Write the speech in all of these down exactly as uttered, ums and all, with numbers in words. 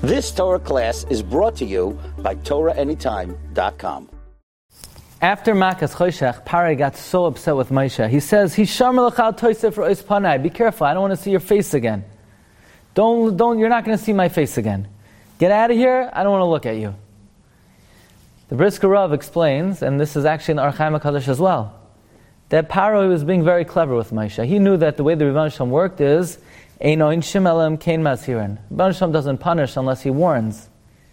This Torah class is brought to you by Torah Anytime dot com. After Makas Choshech, Parai got so upset with Moshe. He says, "Hisham lechal toisef rois panai." Be careful, I don't want to see your face again. Don't, don't. You're not going to see my face again. Get out of here. I don't want to look at you. The Brisker Rav explains, and this is actually in the Or Chaim HaKadosh as well, that Parai was being very clever with Moshe. He knew that the way the Rebbeinu Shalom worked is Eino inshim elam kein mazhirin. Rebbeinu Shalom doesn't punish unless he warns.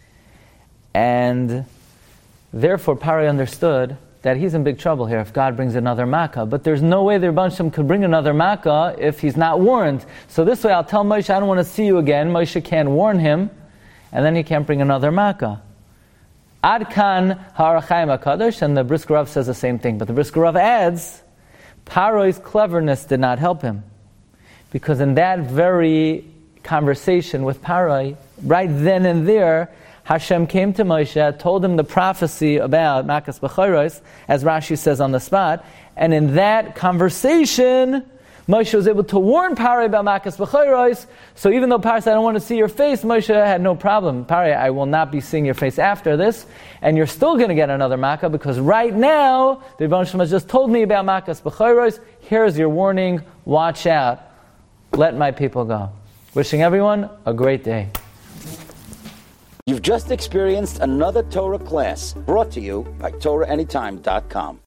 And therefore, Parai understood that he's in big trouble here if God brings another Makkah. But there's no way the Rebbeinu Shalom could bring another Makkah if he's not warned. So this way, I'll tell Moshe, I don't want to see you again. Moshe can't warn him, and then he can't bring another Makkah. Ad kan ha'Or Chaim HaKadosh, and the Brisker Rav says the same thing. But the Brisker Rav adds, Parai's cleverness did not help him. Because in that very conversation with Parai, right then and there, Hashem came to Moshe, told him the prophecy about Makas B'choros, as Rashi says on the spot, and in that conversation, Moshe was able to warn Parai about Makas B'choros. So even though Parai said, I don't want to see your face, Moshe had no problem. Parai, I will not be seeing your face after this, and you're still going to get another Makkah, because right now, the Rebbeinu Shalom has just told me about Makas B'choros. Here's your warning, watch out. Let my people go. Wishing everyone a great day. You've just experienced another Torah class brought to you by Torah Anytime dot com.